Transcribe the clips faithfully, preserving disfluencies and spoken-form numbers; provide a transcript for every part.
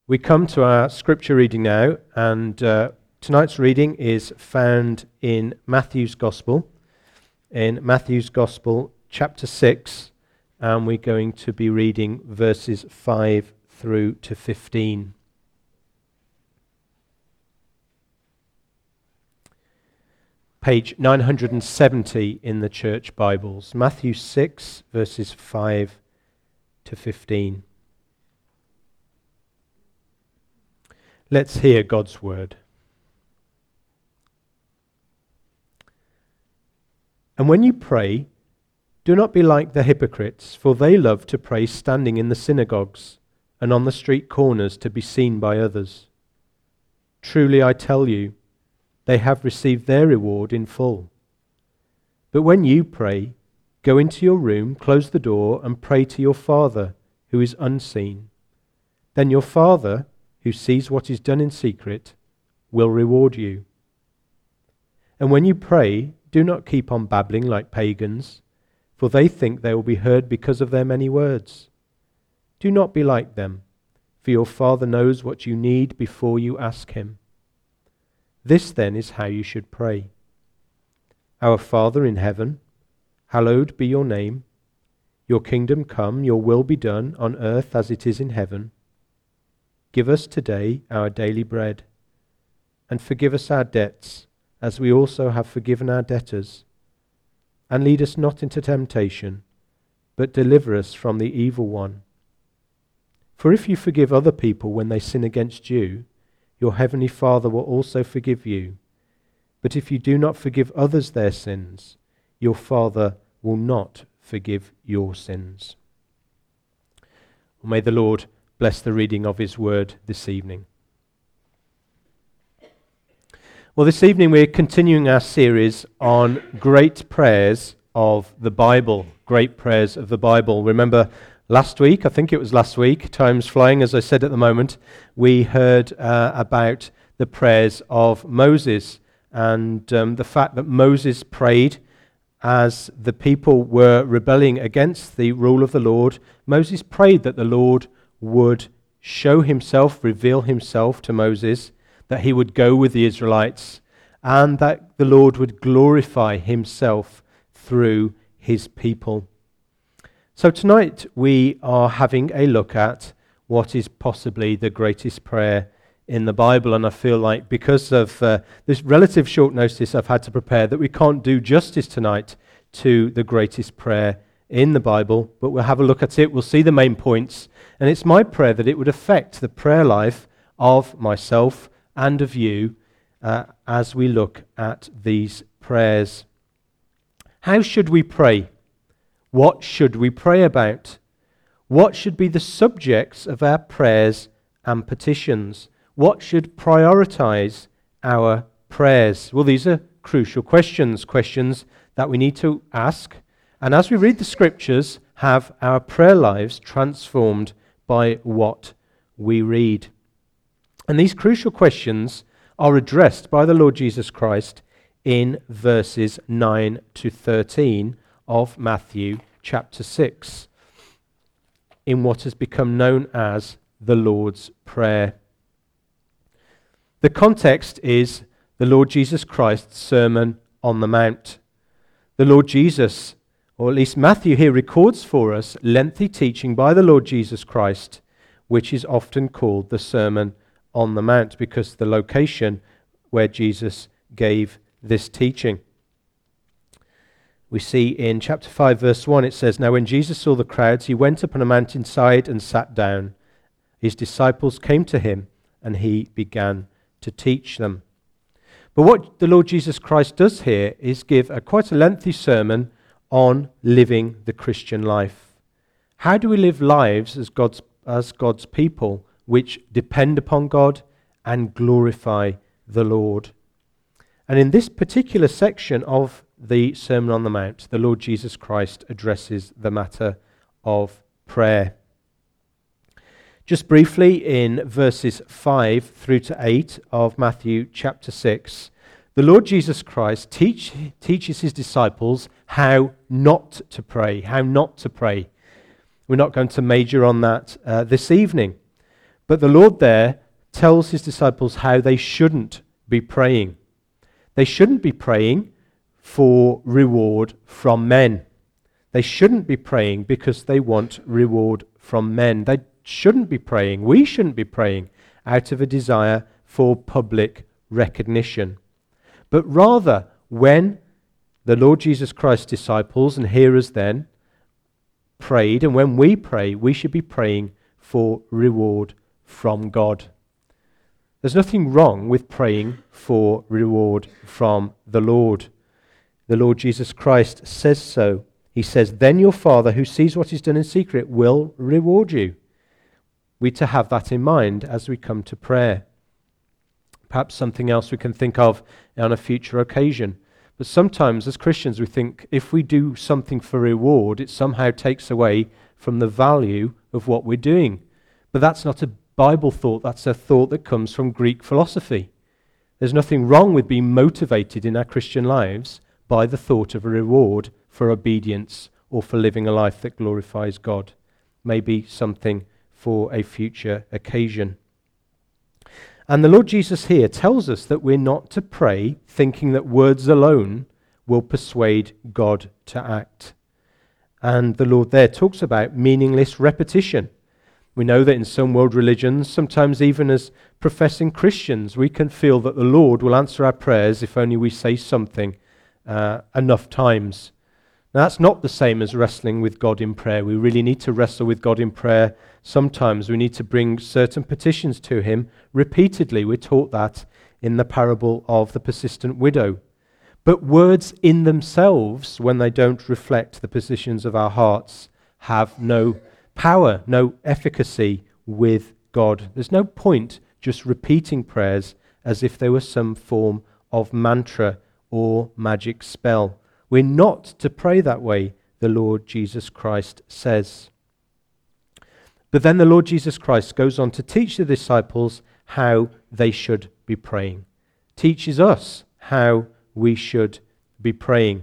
We come to our scripture reading now, and uh, tonight's reading is found in Matthew's Gospel, in Matthew's Gospel, chapter six, and we're going to be reading verses five through to fifteen. Page nine hundred seventy in the Church Bibles, Matthew six, verses five to fifteen. Let's hear God's word. And when you pray, do not be like the hypocrites, for they love to pray standing in the synagogues and on the street corners to be seen by others. Truly I tell you, they have received their reward in full. But when you pray, go into your room, close the door, and pray to your Father who is unseen. Then your Father, who sees what is done in secret, will reward you. And when you pray, do not keep on babbling like pagans, for they think they will be heard because of their many words. Do not be like them, for your Father knows what you need before you ask him. This then is how you should pray. Our Father in heaven, hallowed be your name. Your kingdom come, your will be done on earth as it is in heaven. Give us today our daily bread, and forgive us our debts, as we also have forgiven our debtors. And lead us not into temptation, but deliver us from the evil one. For if you forgive other people when they sin against you, your heavenly Father will also forgive you. But if you do not forgive others their sins, your Father will not forgive your sins. Well, may the Lord bless the reading of his word this evening. Well, this evening we're continuing our series on great prayers of the Bible. Great prayers of the Bible. Remember last week, I think it was last week, time's flying as I said at the moment, we heard uh, about the prayers of Moses and um, the fact that Moses prayed as the people were rebelling against the rule of the Lord. Moses prayed that the Lord would show himself, reveal himself to Moses, that he would go with the Israelites, and that the Lord would glorify himself through his people. So tonight we are having a look at what is possibly the greatest prayer in the Bible, and I feel like because of uh, this relative short notice I've had to prepare that we can't do justice tonight to the greatest prayer in the Bible, but we'll have a look at it, we'll see the main points, and it's my prayer that it would affect the prayer life of myself and of you uh, as we look at these prayers. How should we pray? What should we pray about? What should be the subjects of our prayers and petitions? What should prioritize our prayers? Well, these are crucial questions, questions that we need to ask. And as we read the scriptures, have our prayer lives transformed by what we read. And these crucial questions are addressed by the Lord Jesus Christ in verses nine to thirteen of Matthew chapter six, in what has become known as the Lord's Prayer. The context is the Lord Jesus Christ's Sermon on the Mount. The Lord Jesus, or at least Matthew here records for us, lengthy teaching by the Lord Jesus Christ, which is often called the Sermon on the Mount, because the location where Jesus gave this teaching. We see in chapter five, verse one, it says, Now when Jesus saw the crowds, he went up on a mountainside and sat down. His disciples came to him, and he began to teach them. But what the Lord Jesus Christ does here is give a quite a lengthy sermon on living the Christian life. How do we live lives as God's as God's people which depend upon God and glorify the Lord? And in this particular section of the Sermon on the Mount, the Lord Jesus Christ addresses the matter of prayer. Just briefly, in verses five through to eight of Matthew chapter six, the Lord Jesus Christ teach, teaches his disciples how not to pray, how not to pray. We're not going to major on that uh, this evening. But the Lord there tells his disciples how they shouldn't be praying. They shouldn't be praying for reward from men. They shouldn't be praying because they want reward from men. They shouldn't be praying, we shouldn't be praying out of a desire for public recognition. But rather, when the Lord Jesus Christ's disciples and hearers then prayed, and when we pray, we should be praying for reward from God. There's nothing wrong with praying for reward from the Lord. The Lord Jesus Christ says so. He says, "Then your Father who sees what is done in secret will reward you." We're to have that in mind as we come to prayer. Perhaps something else we can think of on a future occasion. But sometimes as Christians we think if we do something for reward, it somehow takes away from the value of what we're doing. But that's not a Bible thought, that's a thought that comes from Greek philosophy. There's nothing wrong with being motivated in our Christian lives by the thought of a reward for obedience or for living a life that glorifies God. Maybe something for a future occasion. And the Lord Jesus here tells us that we're not to pray thinking that words alone will persuade God to act. And the Lord there talks about meaningless repetition. We know that in some world religions, sometimes even as professing Christians, we can feel that the Lord will answer our prayers if only we say something uh, enough times. Now, that's not the same as wrestling with God in prayer. We really need to wrestle with God in prayer. Sometimes we need to bring certain petitions to him repeatedly. We're taught that in the parable of the persistent widow. But words in themselves, when they don't reflect the positions of our hearts, have no power, no efficacy with God. There's no point just repeating prayers as if they were some form of mantra or magic spell. We're not to pray that way, the Lord Jesus Christ says. But then the Lord Jesus Christ goes on to teach the disciples how they should be praying. Teaches us how we should be praying.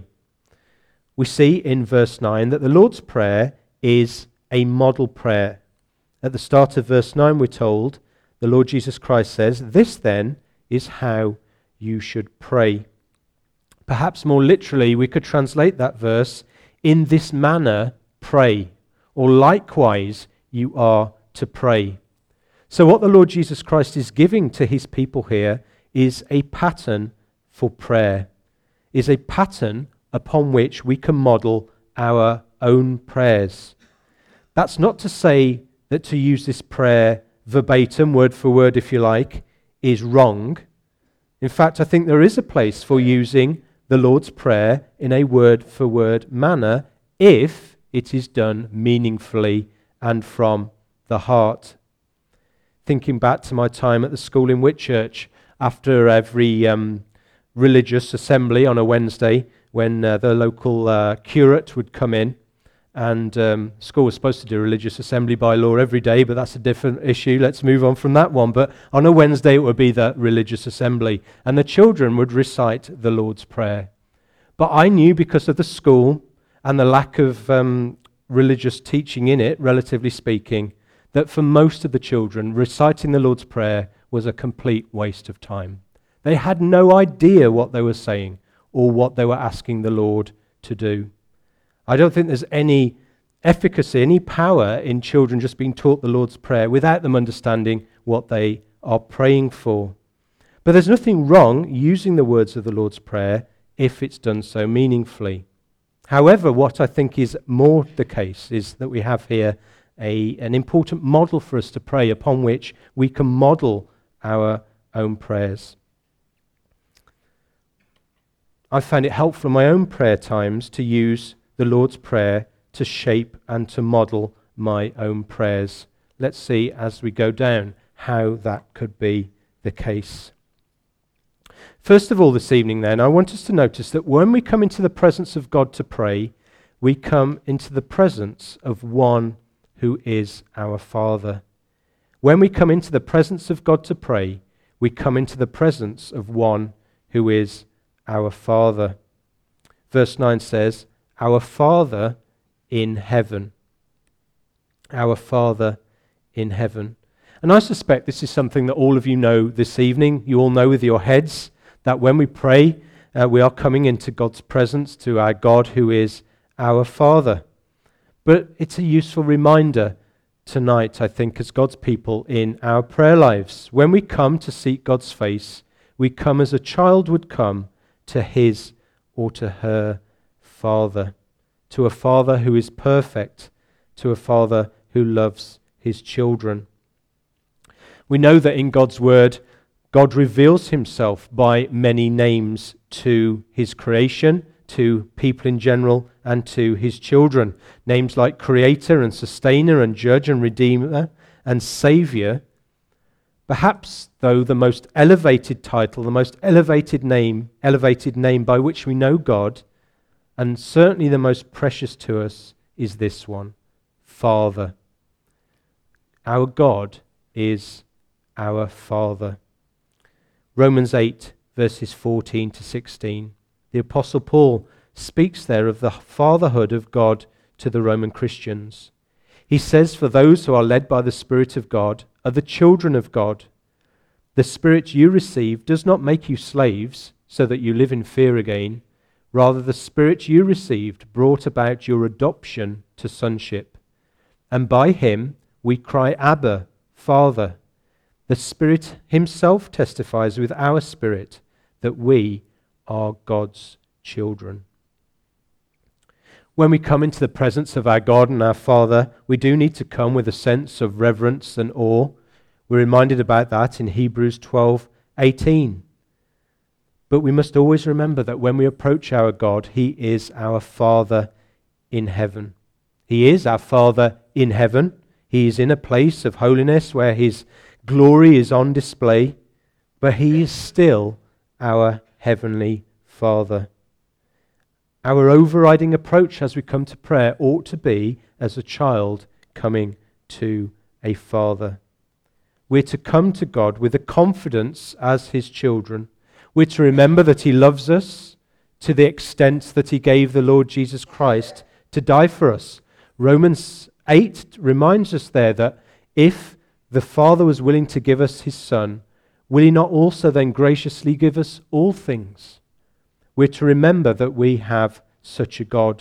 We see in verse nine that the Lord's Prayer is a model prayer. At the start of verse nine we're told, the Lord Jesus Christ says, "This then is how you should pray." Perhaps more literally, we could translate that verse, "In this manner pray," or "likewise you are to pray." So what the Lord Jesus Christ is giving to his people here is a pattern for prayer, is a pattern upon which we can model our own prayers. That's not to say that to use this prayer verbatim, word for word if you like, is wrong. In fact, I think there is a place for using the Lord's Prayer in a word-for-word manner if it is done meaningfully and from the heart. Thinking back to my time at the school in Whitchurch, after every um, religious assembly on a Wednesday, when uh, the local uh, curate would come in, and um, school was supposed to do religious assembly by law every day, but that's a different issue. Let's move on from that one. But on a Wednesday, it would be the religious assembly, and the children would recite the Lord's Prayer. But I knew, because of the school and the lack of um, religious teaching in it, relatively speaking, that for most of the children, reciting the Lord's Prayer was a complete waste of time. They had no idea what they were saying or what they were asking the Lord to do. I don't think there's any efficacy, any power in children just being taught the Lord's Prayer without them understanding what they are praying for. But there's nothing wrong using the words of the Lord's Prayer if it's done so meaningfully. However, what I think is more the case is that we have here a, an important model for us to pray upon which we can model our own prayers. I found it helpful in my own prayer times to use the Lord's Prayer to shape and to model my own prayers. Let's see as we go down how that could be the case. First of all this evening then, I want us to notice that when we come into the presence of God to pray, we come into the presence of one who is our Father. When we come into the presence of God to pray, we come into the presence of one who is our Father. Verse nine says, "Our Father in heaven." Our Father in heaven. And I suspect this is something that all of you know this evening. You all know with your heads that when we pray, uh, we are coming into God's presence, to our God who is our Father. But it's a useful reminder tonight, I think, as God's people in our prayer lives. When we come to seek God's face, we come as a child would come to his or to her Father, to a Father who is perfect, to a Father who loves his children. We know that in God's word, God reveals himself by many names to his creation, to people in general, and to his children. Names like Creator and Sustainer and Judge and Redeemer and Saviour. Perhaps, though, the most elevated title, the most elevated name, elevated name by which we know God, and certainly the most precious to us, is this one, Father. Our God is our Father. Romans eight, verses fourteen to sixteen. The Apostle Paul speaks there of the fatherhood of God to the Roman Christians. He says, "For those who are led by the Spirit of God are the children of God. The Spirit you receive does not make you slaves so that you live in fear again. Rather, the Spirit you received brought about your adoption to sonship. And by him we cry, Abba, Father. The Spirit himself testifies with our spirit that we are God's children." When we come into the presence of our God and our Father, we do need to come with a sense of reverence and awe. We're reminded about that in Hebrews twelve eighteen. But we must always remember that when we approach our God, he is our Father in heaven. He is our Father in heaven. He is in a place of holiness where his glory is on display, but he is still our heavenly Father. Our overriding approach as we come to prayer ought to be as a child coming to a father. We're to come to God with a confidence as his children. We're to remember that he loves us to the extent that he gave the Lord Jesus Christ to die for us. Romans eight reminds us there that if the Father was willing to give us his Son, will he not also then graciously give us all things? We're to remember that we have such a God.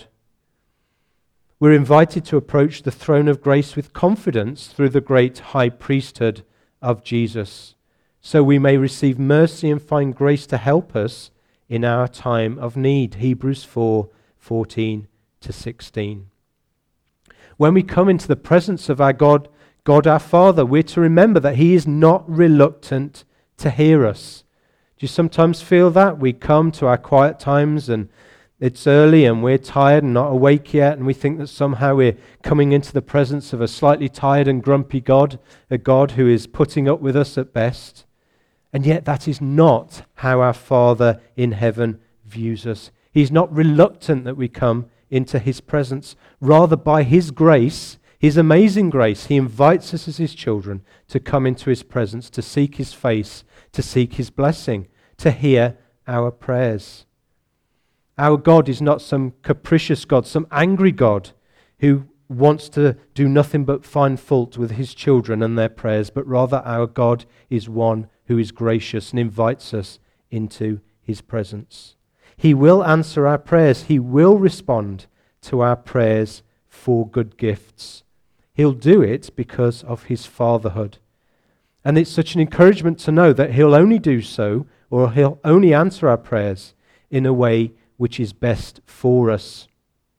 We're invited to approach the throne of grace with confidence through the great high priesthood of Jesus, so we may receive mercy and find grace to help us in our time of need. Hebrews four fourteen to sixteen. When we come into the presence of our God, God our Father, we're to remember that he is not reluctant to hear us. Do you sometimes feel that? We come to our quiet times and it's early and we're tired and not awake yet, and we think that somehow we're coming into the presence of a slightly tired and grumpy God, a God who is putting up with us at best. And yet that is not how our Father in heaven views us. He's not reluctant that we come into his presence. Rather, by his grace, his amazing grace, he invites us as his children to come into his presence, to seek his face, to seek his blessing, to hear our prayers. Our God is not some capricious God, some angry God who wants to do nothing but find fault with his children and their prayers, but rather our God is one who is gracious and invites us into his presence. He will answer our prayers. He will respond to our prayers for good gifts. He'll do it because of his fatherhood. And it's such an encouragement to know that he'll only do so, or he'll only answer our prayers in a way which is best for us.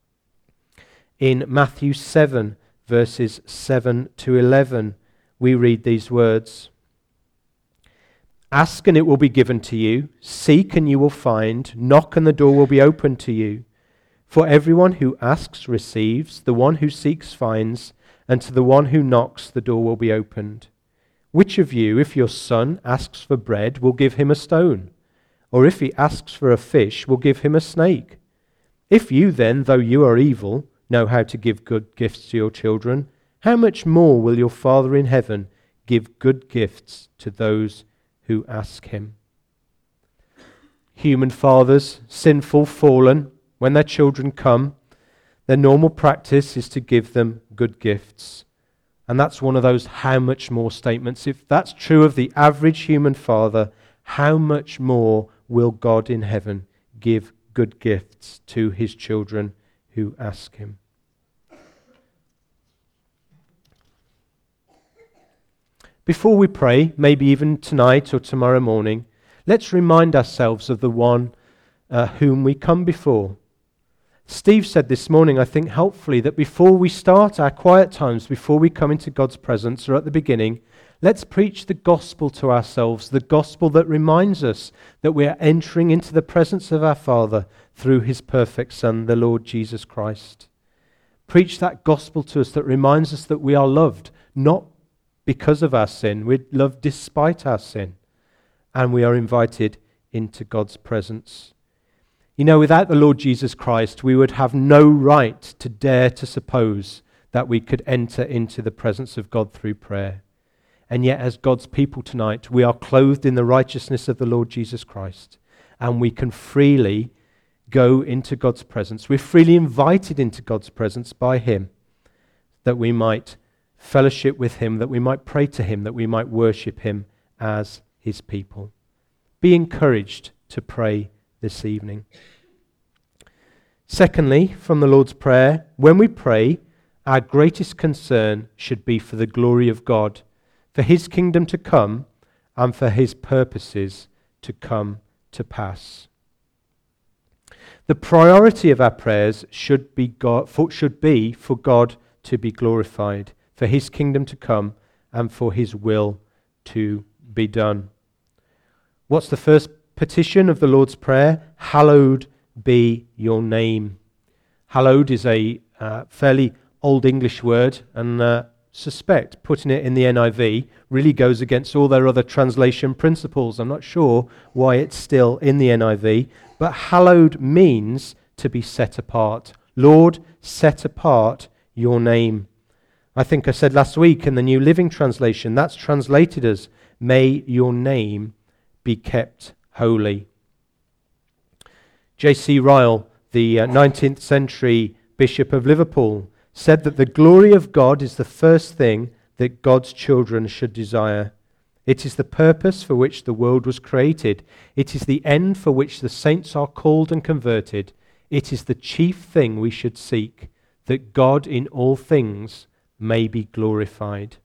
In Matthew seven, verses seven to eleven, we read these words. "Ask and it will be given to you. Seek and you will find. Knock and the door will be opened to you. For everyone who asks receives, the one who seeks finds, and to the one who knocks the door will be opened. Which of you, if your son asks for bread, will give him a stone? Or if he asks for a fish, will give him a snake? If you then, though you are evil, know how to give good gifts to your children, how much more will your Father in heaven give good gifts to those who ask him?" Human fathers, sinful, fallen, when their children come, their normal practice is to give them good gifts. And that's one of those how much more statements. If that's true of the average human father, how much more will God in heaven give good gifts to his children who ask him? Before we pray, maybe even tonight or tomorrow morning, let's remind ourselves of the one uh, whom we come before. Steve said this morning, I think helpfully, that before we start our quiet times, before we come into God's presence, or at the beginning, let's preach the gospel to ourselves, the gospel that reminds us that we are entering into the presence of our Father through his perfect Son, the Lord Jesus Christ. Preach that gospel to us that reminds us that we are loved, not because of our sin. We're loved despite our sin. And we are invited into God's presence. You know, without the Lord Jesus Christ, we would have no right to dare to suppose that we could enter into the presence of God through prayer. And yet, as God's people tonight, we are clothed in the righteousness of the Lord Jesus Christ. And we can freely go into God's presence. We're freely invited into God's presence by him, that we might fellowship with him, that we might pray to him, that we might worship him as his people. Be encouraged to pray this evening. Secondly, from the Lord's Prayer, when we pray, our greatest concern should be for the glory of God, for his kingdom to come, and for his purposes to come to pass. The priority of our prayers should be God, for, should be for God to be glorified, for his kingdom to come, and for his will to be done. What's the first petition of the Lord's Prayer? Hallowed be your name. Hallowed is a uh, fairly old English word, and uh, suspect putting it in the N I V really goes against all their other translation principles. I'm not sure why it's still in the N I V, but hallowed means to be set apart. Lord, set apart your name. I think I said last week in the New Living Translation, that's translated as, may your name be kept holy. J C Ryle, the uh, nineteenth century Bishop of Liverpool, said that the glory of God is the first thing that God's children should desire. It is the purpose for which the world was created. It is the end for which the saints are called and converted. It is the chief thing we should seek, that God in all things may be glorified.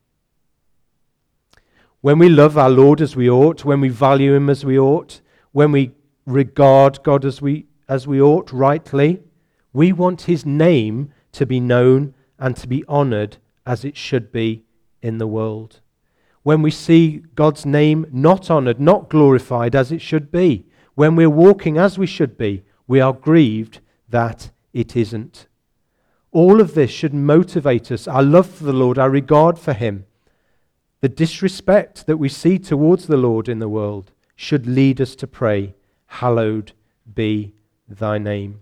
When we love our Lord as we ought, when we value him as we ought, when we regard God as we as we ought rightly, we want his name to be known and to be honored as it should be in the world. When we see God's name not honored, not glorified as it should be, when we're walking as we should be, we are grieved that it isn't. All of this should motivate us, our love for the Lord, our regard for him. The disrespect that we see towards the Lord in the world should lead us to pray, hallowed be thy name.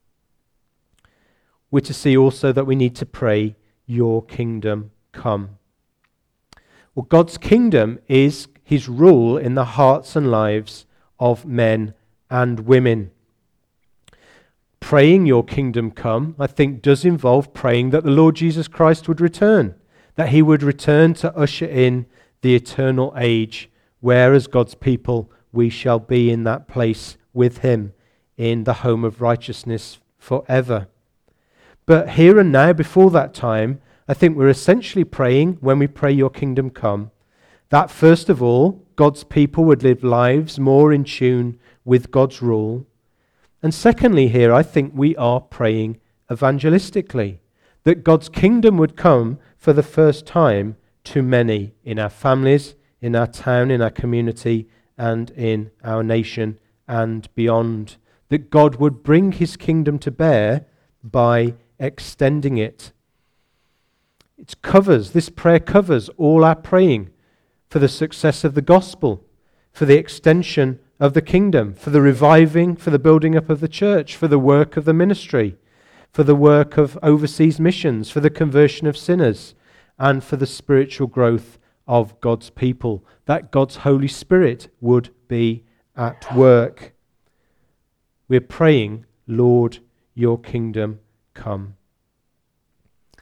We're to see also that we need to pray, your kingdom come. Well, God's kingdom is his rule in the hearts and lives of men and women. Praying your kingdom come, I think, does involve praying that the Lord Jesus Christ would return, that he would return to usher in the eternal age, where as God's people we shall be in that place with him in the home of righteousness forever. But here and now, before that time, I think we're essentially praying, when we pray your kingdom come, that first of all, God's people would live lives more in tune with God's rule. And secondly here, I think we are praying evangelistically, that God's kingdom would come for the first time to many in our families, in our town, in our community, and in our nation and beyond. That God would bring his kingdom to bear by extending it. It covers, this prayer covers all our praying for the success of the gospel, for the extension of the kingdom, for the reviving, for the building up of the church, for the work of the ministry, for the work of overseas missions, for the conversion of sinners, and for the spiritual growth of God's people, that God's Holy Spirit would be at work. We're praying, Lord, your kingdom come.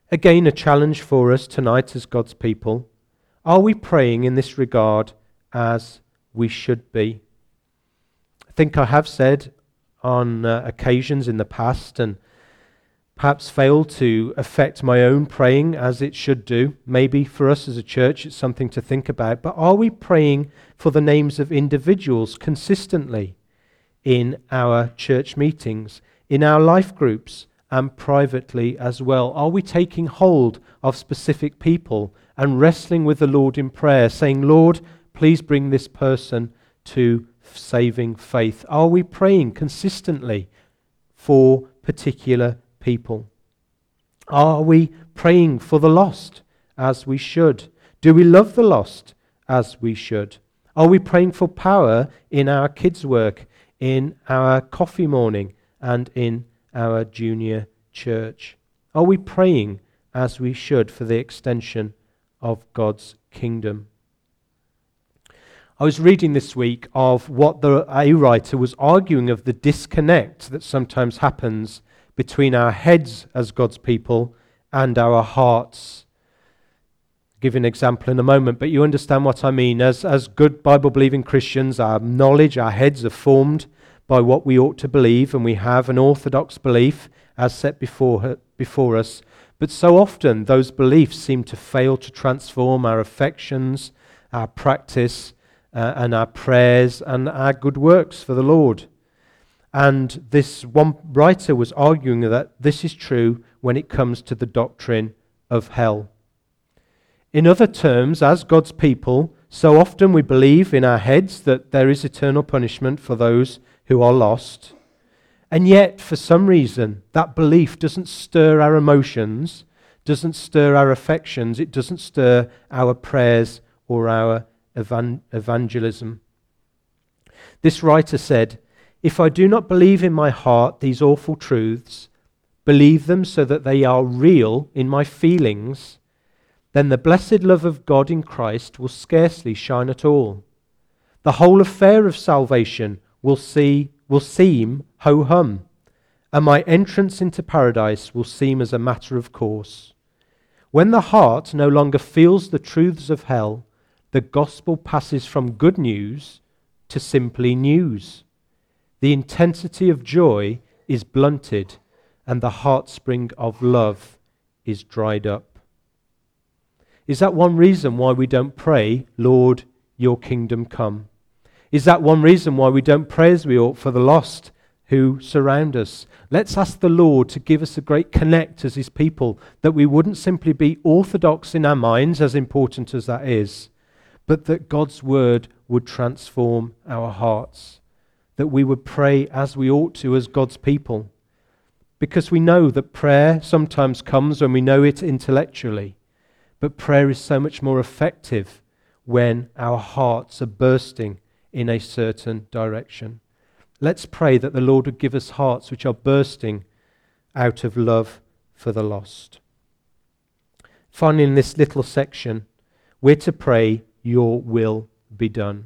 Again, a challenge for us tonight as God's people. Are we praying in this regard as we should be? I think I have said on uh, occasions in the past, and perhaps failed to affect my own praying as it should do. Maybe for us as a church it's something to think about. But are we praying for the names of individuals consistently in our church meetings, in our life groups, and privately as well? Are we taking hold of specific people and wrestling with the Lord in prayer, saying, Lord, please bring this person to saving faith? Are we praying consistently for particular people? Are we praying for the lost as we should? Do we love the lost as we should? Are we praying for power in our kids' work, in our coffee morning, and in our junior church? Are we praying as we should for the extension of God's kingdom? I was reading this week of what the a writer was arguing of the disconnect that sometimes happens between our heads as God's people and our hearts. I'll give you an example in a moment, but you understand what I mean. As, as good Bible-believing Christians, our knowledge, our heads are formed by what we ought to believe, and we have an orthodox belief as set before, before us. But so often those beliefs seem to fail to transform our affections, our practice, uh, and our prayers, and our good works for the Lord. And this one writer was arguing that this is true when it comes to the doctrine of hell. In other terms, as God's people, so often we believe in our heads that there is eternal punishment for those who are lost. And yet, for some reason, that belief doesn't stir our emotions, doesn't stir our affections, it doesn't stir our prayers or our evan- evangelism. This writer said, "If I do not believe in my heart these awful truths, believe them so that they are real in my feelings, then the blessed love of God in Christ will scarcely shine at all. The whole affair of salvation will see will seem ho-hum, and my entrance into paradise will seem as a matter of course. When the heart no longer feels the truths of hell, the gospel passes from good news to simply news. The intensity of joy is blunted, and the heartspring of love is dried up." Is that one reason why we don't pray, "Lord, your kingdom come"? Is that one reason why we don't pray as we ought for the lost who surround us? Let's ask the Lord to give us a great connect as his people, that we wouldn't simply be orthodox in our minds, as important as that is, but that God's word would transform our hearts, that we would pray as we ought to as God's people. Because we know that prayer sometimes comes when we know it intellectually, but prayer is so much more effective when our hearts are bursting in a certain direction. Let's pray that the Lord would give us hearts which are bursting out of love for the lost. Finally, in this little section, we're to pray, "Your will be done."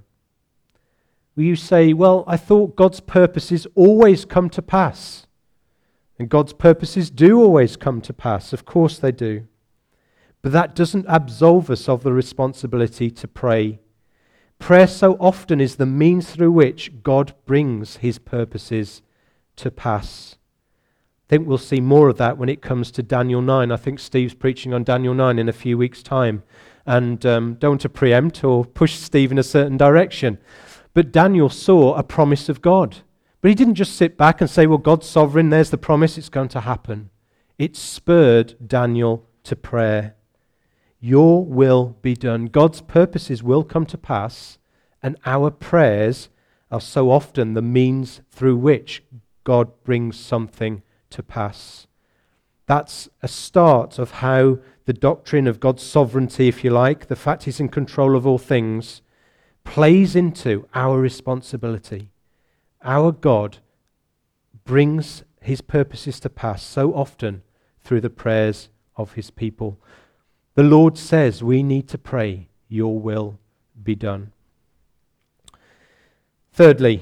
Will you say, "Well, I thought God's purposes always come to pass." And God's purposes do always come to pass. Of course they do. But that doesn't absolve us of the responsibility to pray. Prayer so often is the means through which God brings his purposes to pass. I think we'll see more of that when it comes to Daniel nine. I think Steve's preaching on Daniel nine in a few weeks' time. And um, don't want to preempt or push Steve in a certain direction. But Daniel saw a promise of God. But he didn't just sit back and say, "Well, God's sovereign, there's the promise, it's going to happen." It spurred Daniel to prayer. Your will be done. God's purposes will come to pass, and our prayers are so often the means through which God brings something to pass. That's a start of how the doctrine of God's sovereignty, if you like, the fact he's in control of all things, plays into our responsibility. Our God brings his purposes to pass so often through the prayers of his people. The Lord says we need to pray, "Your will be done." Thirdly,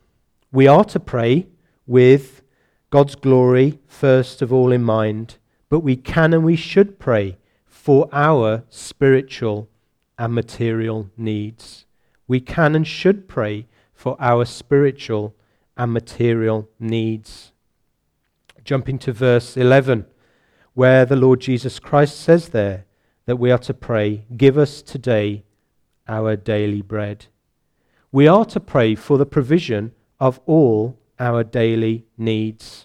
we are to pray with God's glory first of all in mind, but we can and we should pray for our spiritual and material needs. We can and should pray for our spiritual and material needs. Jumping to verse eleven, where the Lord Jesus Christ says there that we are to pray, "Give us today our daily bread." We are to pray for the provision of all our daily needs.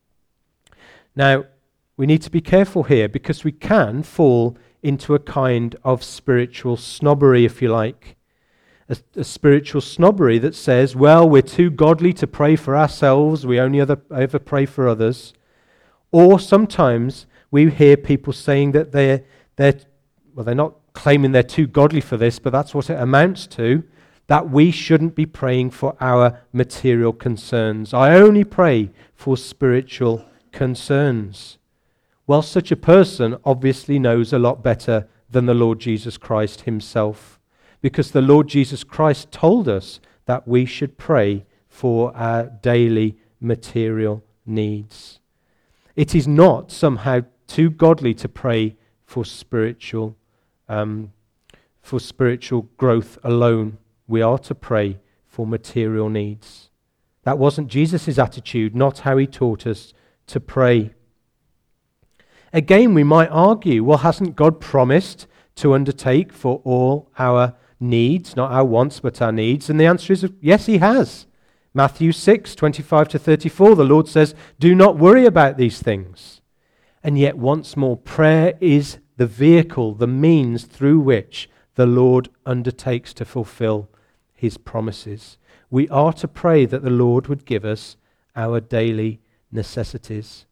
Now, we need to be careful here because we can fall into a kind of spiritual snobbery, if you like. A, a spiritual snobbery that says, well, we're too godly to pray for ourselves, we only other, ever pray for others. Or sometimes we hear people saying that they're, they're, well, they're not claiming they're too godly for this, but that's what it amounts to, that we shouldn't be praying for our material concerns. I only pray for spiritual concerns. Well, such a person obviously knows a lot better than the Lord Jesus Christ himself, because the Lord Jesus Christ told us that we should pray for our daily material needs. It is not somehow too godly to pray for spiritual, um, for spiritual growth alone. We are to pray for material needs. That wasn't Jesus' attitude, not how he taught us to pray. Again, we might argue, well, hasn't God promised to undertake for all our needs, not our wants, but our needs? And the answer is, yes, he has. Matthew six, twenty-five to thirty-four, the Lord says, do not worry about these things. And yet, once more, prayer is the vehicle, the means through which the Lord undertakes to fulfill his promises. We are to pray that the Lord would give us our daily necessities.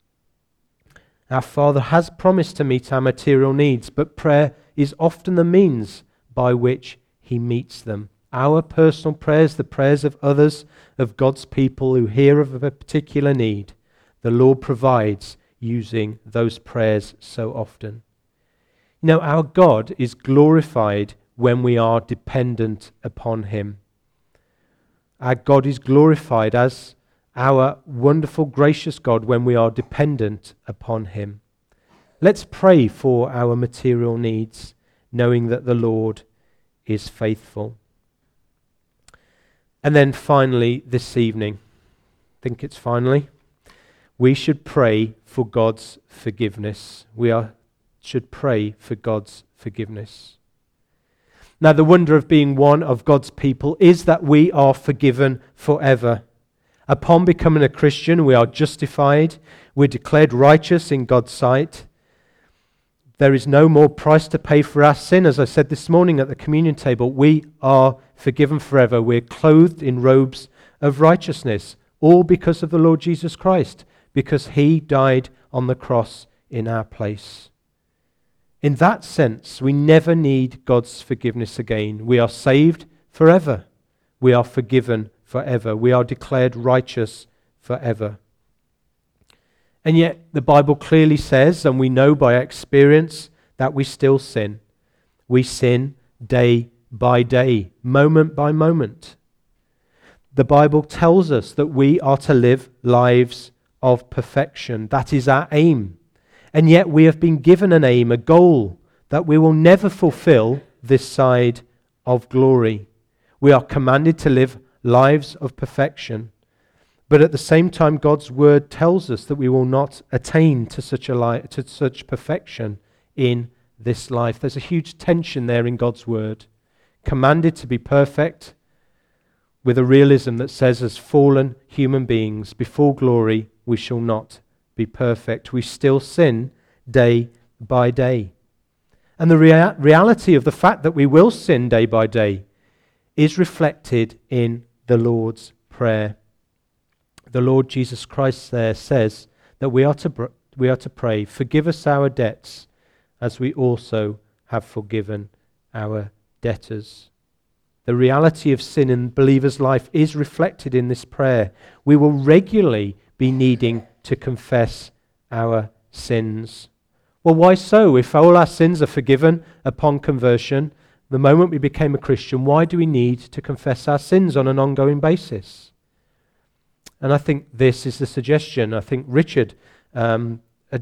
Our Father has promised to meet our material needs, but prayer is often the means by which he meets them. Our personal prayers, the prayers of others, of God's people who hear of a particular need, the Lord provides using those prayers so often. You know, our God is glorified when we are dependent upon him. Our God is glorified as our wonderful, gracious God when we are dependent upon him. Let's pray for our material needs, knowing that the Lord is faithful. And then finally, this evening, I think it's finally, we should pray for God's forgiveness. We are, should pray for God's forgiveness. Now, the wonder of being one of God's people is that we are forgiven forever. Upon becoming a Christian, we are justified. We're declared righteous in God's sight. There is no more price to pay for our sin. As I said this morning at the communion table, we are forgiven forever. We're clothed in robes of righteousness, all because of the Lord Jesus Christ, because he died on the cross in our place. In that sense, we never need God's forgiveness again. We are saved forever. We are forgiven forever. We are declared righteous forever. And yet the Bible clearly says, and we know by experience, that we still sin. We sin day by day, moment by moment. The Bible tells us that we are to live lives of perfection. That is our aim. And yet we have been given an aim, a goal, that we will never fulfill this side of glory. We are commanded to live lives of perfection. But at the same time, God's word tells us that we will not attain to such a li- to such perfection in this life. There's a huge tension there in God's word. Commanded to be perfect, with a realism that says as fallen human beings, before glory, we shall not be perfect. We still sin day by day. And the rea- reality of the fact that we will sin day by day is reflected in the Lord's Prayer. The Lord Jesus Christ there says that we are to br- we are to pray, forgive us our debts as we also have forgiven our debtors. The reality of sin in believers' life is reflected in this prayer. We will regularly be needing to confess our sins. Well, why so? If all our sins are forgiven upon conversion, the moment we became a Christian, why do we need to confess our sins on an ongoing basis? And I think this is the suggestion. I think Richard um,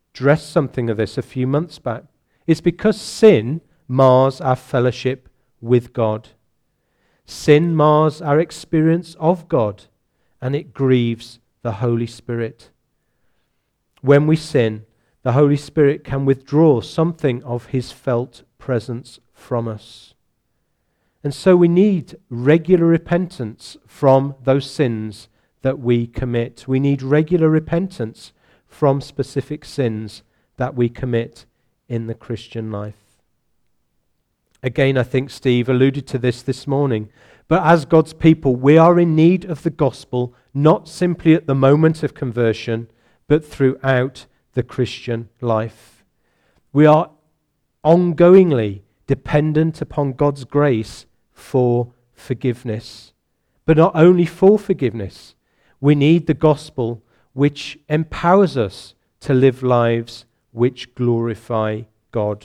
addressed something of this a few months back. It's because sin mars our fellowship with God. Sin mars our experience of God, and it grieves the Holy Spirit. When we sin, the Holy Spirit can withdraw something of his felt presence from us. And so we need regular repentance from those sins that we commit. We need regular repentance from specific sins that we commit in the Christian life. Again, I think Steve alluded to this this morning, but as God's people, we are in need of the gospel, not simply at the moment of conversion, but throughout the Christian life. We are ongoingly dependent upon God's grace for forgiveness. But not only for forgiveness, we need the gospel which empowers us to live lives which glorify God.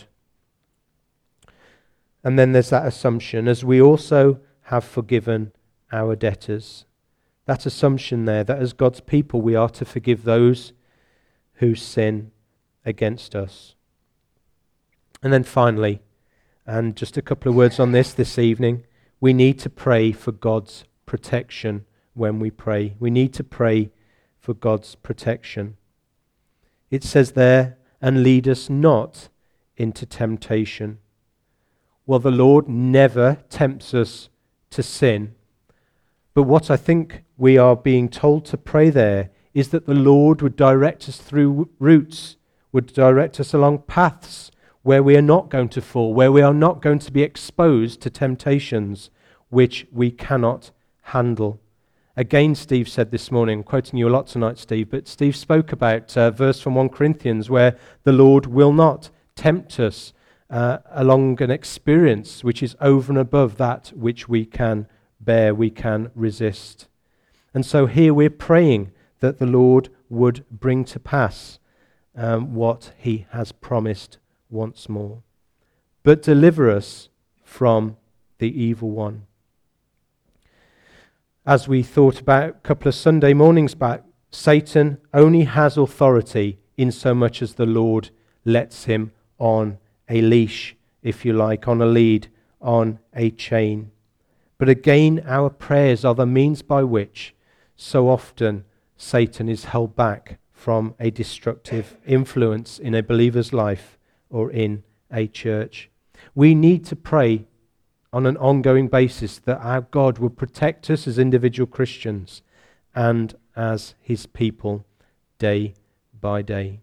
And then there's that assumption, as we also have forgiven our debtors. That assumption there, that as God's people we are to forgive those who sin against us. And then finally, and just a couple of words on this this evening, we need to pray for God's protection when we pray. We need to pray for God's protection. It says there, and lead us not into temptation. Well, the Lord never tempts us to sin. But what I think we are being told to pray there is that the Lord would direct us through routes, would direct us along paths where we are not going to fall, where we are not going to be exposed to temptations which we cannot handle. Again, Steve said this morning, I'm quoting you a lot tonight, Steve, but Steve spoke about a verse from First Corinthians where the Lord will not tempt us uh, along an experience which is over and above that which we can bear, we can resist. And so here we're praying that the Lord would bring to pass um, what he has promised once more. But deliver us from the evil one. As we thought about a couple of Sunday mornings back, Satan only has authority in so much as the Lord lets him on a leash, if you like, on a lead, on a chain. But again, our prayers are the means by which so often Satan is held back from a destructive influence in a believer's life or in a church. We need to pray on an ongoing basis that our God will protect us as individual Christians and as his people day by day.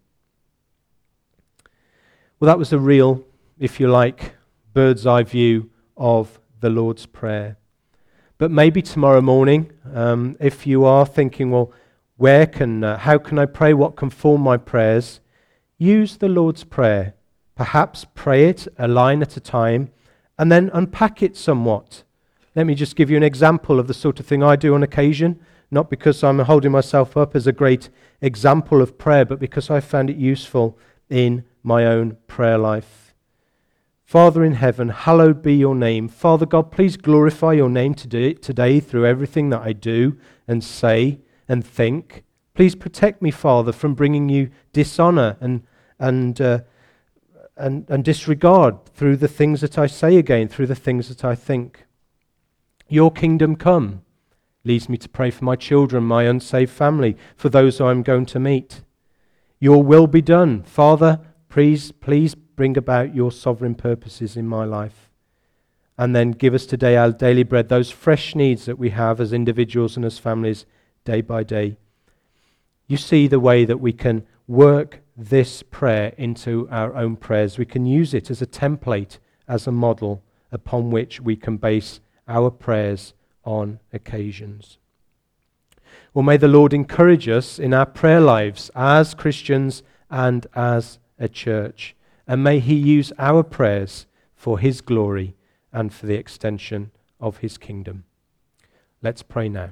Well, that was a real, if you like, bird's eye view of the Lord's Prayer. But maybe tomorrow morning, um, if you are thinking, well, where can, uh, how can I pray? What can form my prayers? Use the Lord's Prayer. Perhaps pray it a line at a time and then unpack it somewhat. Let me just give you an example of the sort of thing I do on occasion, not because I'm holding myself up as a great example of prayer, but because I found it useful in my own prayer life. Father in heaven, hallowed be your name. Father God, please glorify your name today, today through everything that I do and say and think. Please protect me, Father, from bringing you dishonor and and uh, and, and disregard through the things that I say again, through the things that I think. Your kingdom come leads me to pray for my children, my unsaved family, for those who I'm going to meet. Your will be done. Father, please, please bring about your sovereign purposes in my life. And then give us today our daily bread, those fresh needs that we have as individuals and as families day by day. You see the way that we can work this prayer into our own prayers. We can use it as a template, as a model upon which we can base our prayers on occasions. Well, may the Lord encourage us in our prayer lives as Christians and as a church. And may he use our prayers for his glory and for the extension of his kingdom. Let's pray now.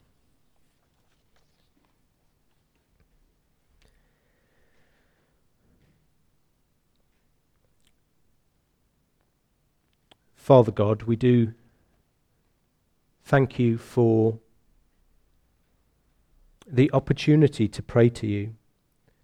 Father God, we do thank you for the opportunity to pray to you.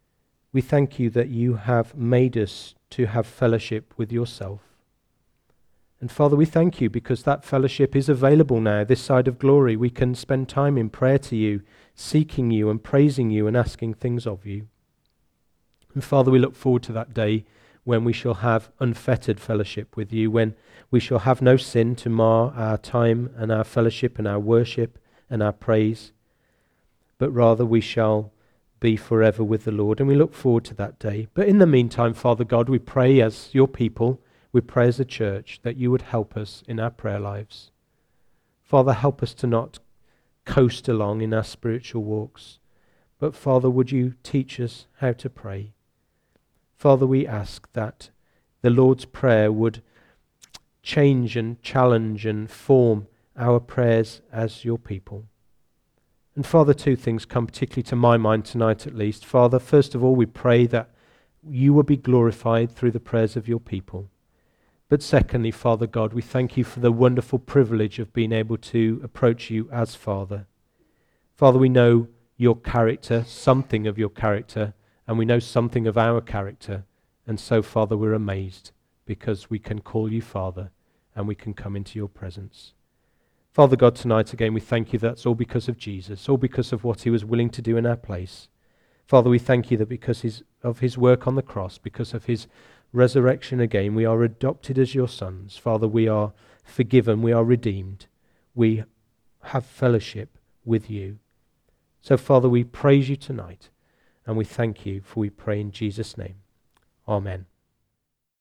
We thank you that you have made us to have fellowship with yourself. And Father, we thank you because that fellowship is available now, this side of glory. We can spend time in prayer to you, seeking you and praising you and asking things of you. And Father, we look forward to that day when we shall have unfettered fellowship with you, when we shall have no sin to mar our time and our fellowship and our worship and our praise, but rather we shall be forever with the Lord. And we look forward to that day. But in the meantime, Father God, we pray as your people, we pray as a church that you would help us in our prayer lives. Father, help us to not coast along in our spiritual walks, but Father, would you teach us how to pray? Father, we ask that the Lord's Prayer would change and challenge and form our prayers as your people. And Father, two things come particularly to my mind tonight at least. Father, first of all, we pray that you will be glorified through the prayers of your people. But secondly, Father God, we thank you for the wonderful privilege of being able to approach you as Father. Father, we know your character, something of your character, and we know something of our character. And so, Father, we're amazed because we can call you Father and we can come into your presence. Father God, tonight again, we thank you that's all because of Jesus, all because of what he was willing to do in our place. Father, we thank you that because his, of his work on the cross, because of his resurrection again, we are adopted as your sons. Father, we are forgiven, we are redeemed. We have fellowship with you. So, Father, we praise you tonight, and we thank you, for we pray in Jesus' name. Amen.